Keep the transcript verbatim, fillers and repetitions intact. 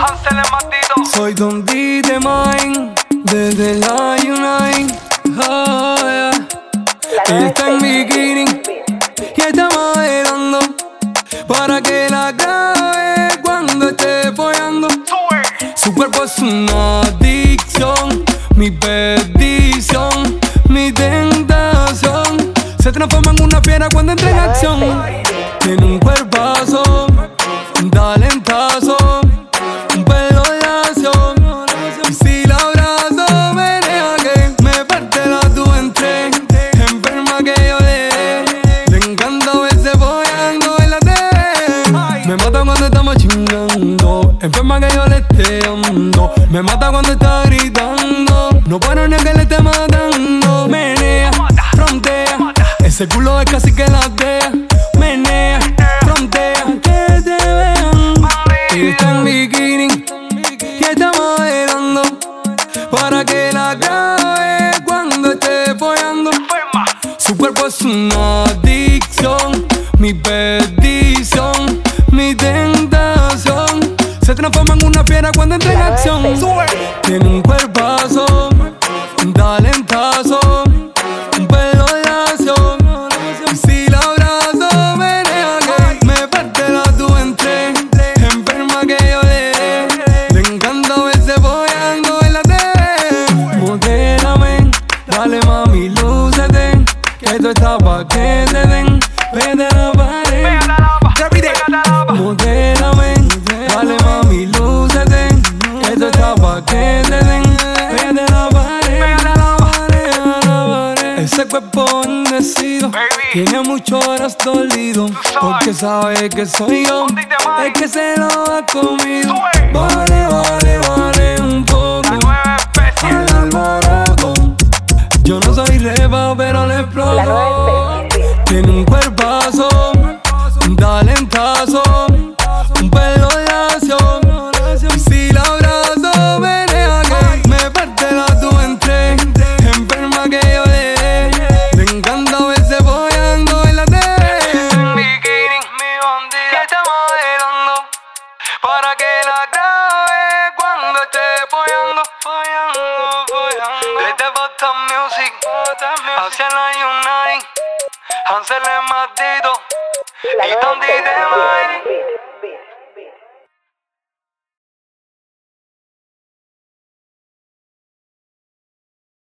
Hansel es maldito. Soy Don D de Mine, desde la Unite. Oh, yeah. Ella está en bikini y estamos bailando para que la grabe cuando esté follando. Su cuerpo es una adicción, mi perdición, mi tentación. Se transforma en una fiera cuando entra en acción. Tiene un cuerpazo, un talentazo, un pelo lacio. Y si la abrazo, menea que me parte la tu entre. Enferma que yo le dé. Le encanta verse follando en la T V. Me mata cuando estamos chingando. Enferma que yo le esté dando. Me mata cuando está gritando. No paro ni a que le esté matando. Menea, frontea. Ese culo es casi que la dea. Menea, frontea, que te vean. Ella está en bikini y estamos bailando para que la grabe cuando esté follando. Su cuerpo es una adicción, mi perdición, mi tentación. Se transforma en una fiera cuando entra en acción. Tiene un cuerpazo, un talentazo, un pelo lacio. Y si la abrazo, menea que me parte la tu entre. Enferma que yo le dé. Le encanta verse follando en la T V. Modélame, dale mami, lúcete, que esto está pa' que te den. Vete a la pared. Modélame, dale mami, lúcete, que esto está pa' que te den. Vete a la pared. Ese cuerpo bendecido tiene muchas horas dolido, porque sabe que soy yo el que se lo ha comido. Vale, vale, vale un poco al alboroto. Yo no soy reba, pero le exploto. Tiene un cuerpazo, un talentazo, un pelo lacio. Y si la abrazo, menea que me parte la tu entre. Enferma que yo le dé. Le encanta verse follando en la T V. En bikini, mi bandida, estamos bailando para que la grabe cuando esté follando, follando, follando. Desde Boston Music hacia la Unite, Hansel es maldito y Don D de Mine.